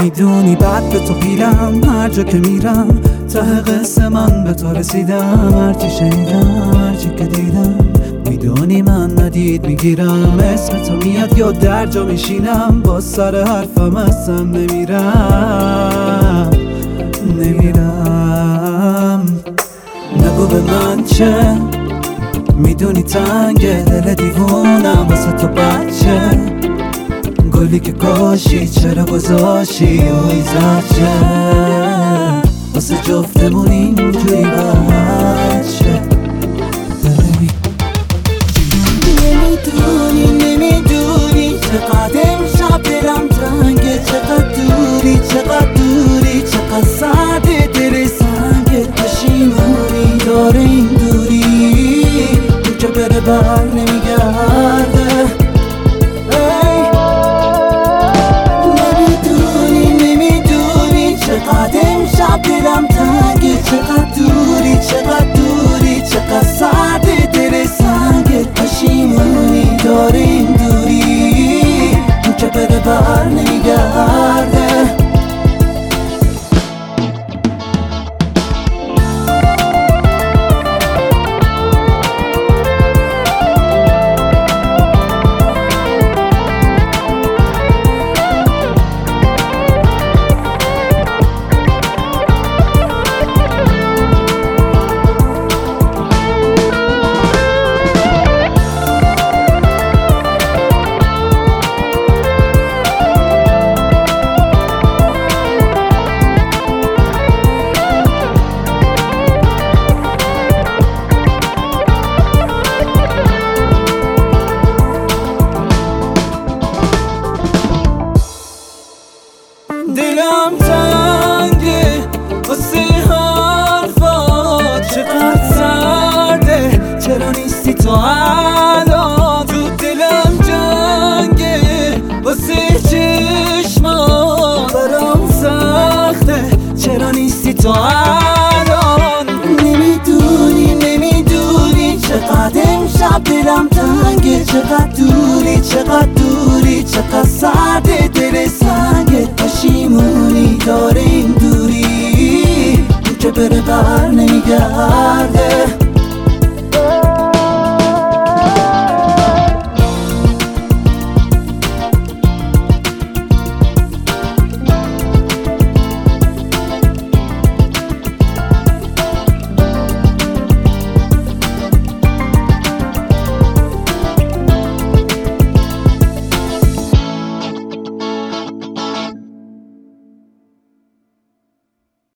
میدونی بعد به تو پیرم، هر جا که میرم ته قصه من به تو رسیدم. هرچی شنیدم هرچی که دیدم میدونی من ندید میگیرم. اسم تو میاد یا در جا میشینم، با سر حرفم اصلا نمیرم. نگو به من چه میدونی تنگ دل دیوونم واسه تو بچه. گلی که کاشی چرا گذاشی اوی زرچه، واسه جفتمون اینجوری بچه. نمیدونی چقدر امشب دلم تنگه، چقدر دوری چقدر سرده دل سنگه. پشیمونی داره این دوری، اون که بره بر نمیگرده. نمیدونی چقدر امشب دلم تنگه، چقدر دوری چقدر سرده دل سنگه. پشیمونی داره این دوری، اون که بره بر نمیگرده. دلم تنگه واسه حرفات، چقدر سرده چرا نیستی تو الان. تو دلم جنگه واسه چشمات، برام سخته چرا نیستی تو الان. نمیدونی چقدر امشب دلم تنگه، چقدر دوری چقدر سرده دل سنگه. پشیمونی داره این دوری، اون که بره بر نمیگرده.